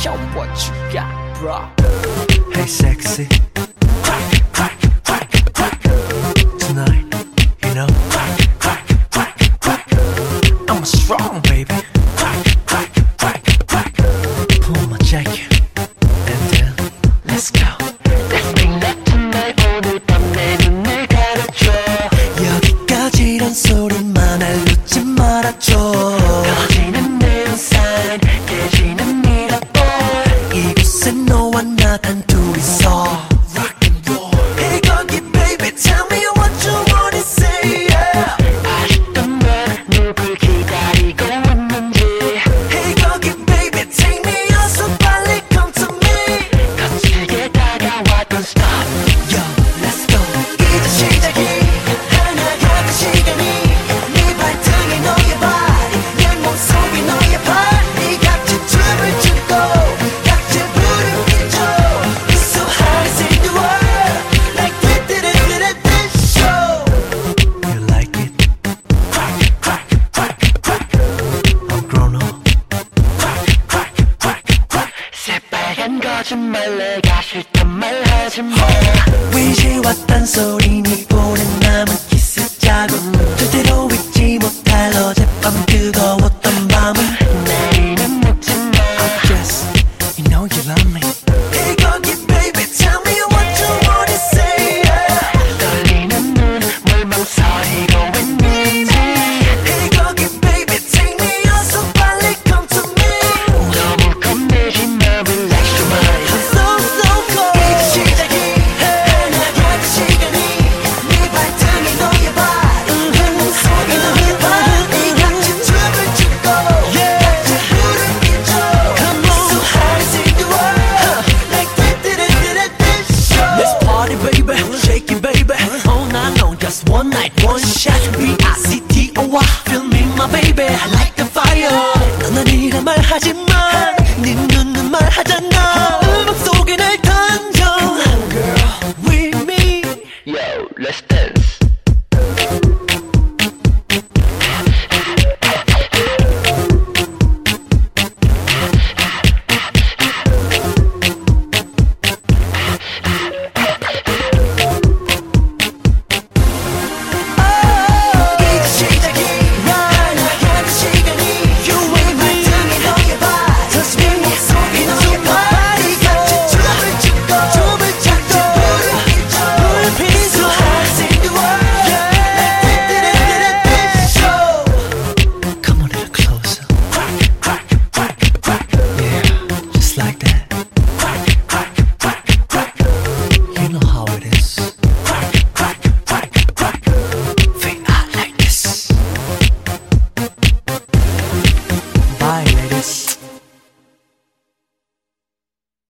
show me what you got, bro. Hey sexy, tonight, you know, I'm strong baby. Pull my jacket and then let's go. Let's bring that tonight. 오늘 밤 내 눈을 가려줘. 여기까지란 소리만 알려지 말아줘. 꺼지는 neon sign, 깨지는 미러볼. 이곳에 너와 나 단둘이서 rock and roll. Hey 거기 baby tell me what you wanna say yeah. 아직도 넌 누굴 기다리고 있는지. Hey 거기 baby take me 어서 빨리 come to me. 거칠게 다가와 don't stop. Yo let's go. 이제 시작이 하나가 그 시간이 네 발등에 너의 body 내 몸속에 너의 body 같이 춤을 추고 같이 불을 켜줘. It's so hard to see the world like we did it this show. You like it? I'm grown up. 새빨간 거짓말 내가 싫단 말 하지 마. 위시와 딴소리 네 보낸 남은 키스 자국 절대로 잊지 못할 어젯밤 그거